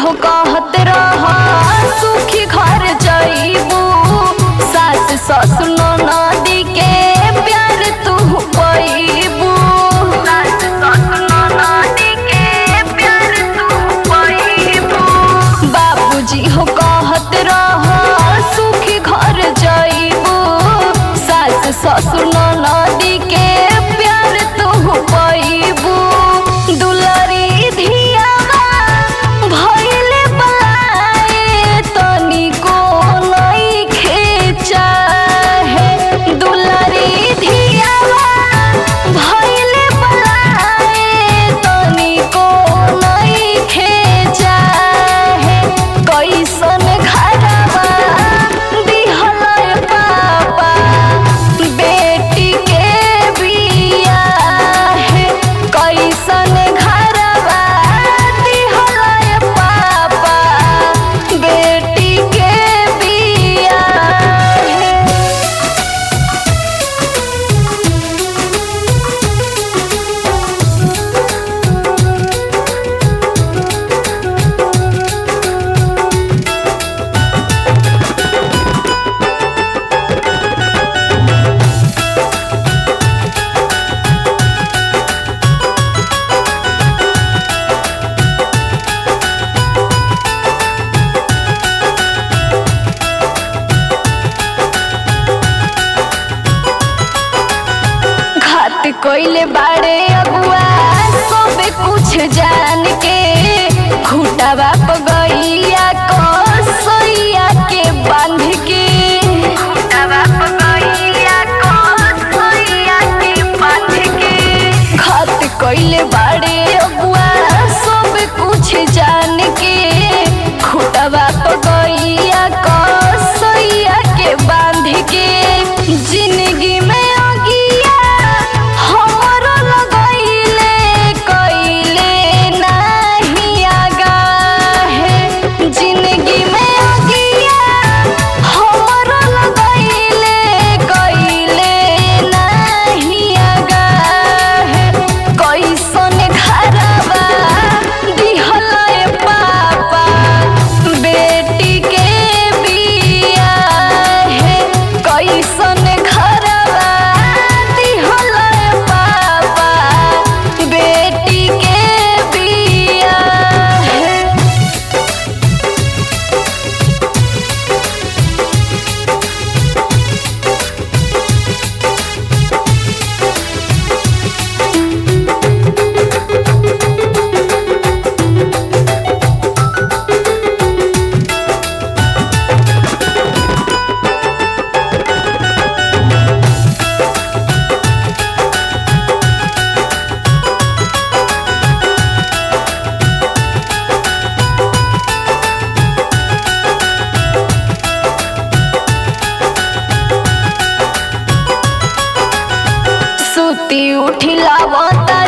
हो कहत रह सुखी घर जइबू सास ससुर ननदी के प्यार तू पैबू सास ससुर ननदी के प्यार तू पैबू बाबूजी हो कहत रह सुखी घर जइबू सास ससुर ननदी के प्यार तू पैबू दुलरी धियावा भइले बलाए तनिको नइखे चाहे दुलरी धियावा भइले बलाए तनिको नइखे चाहे कैसन घरवा दिहल पापा बेटी के बियाहे कैसन घरवा दिहल पापा बेटी के बियाहे। घात कोइले बाड़े अगुआ सब कुछ जान के खूटावा पगैया कसैया के बांध के खूटावा पगैया कसैया के बांध के घात कोइले बाड़े अगुआ सब कुछ जान के खूटावा पगैया कसैया के बांध के जिंदगी में सुती उठिलावता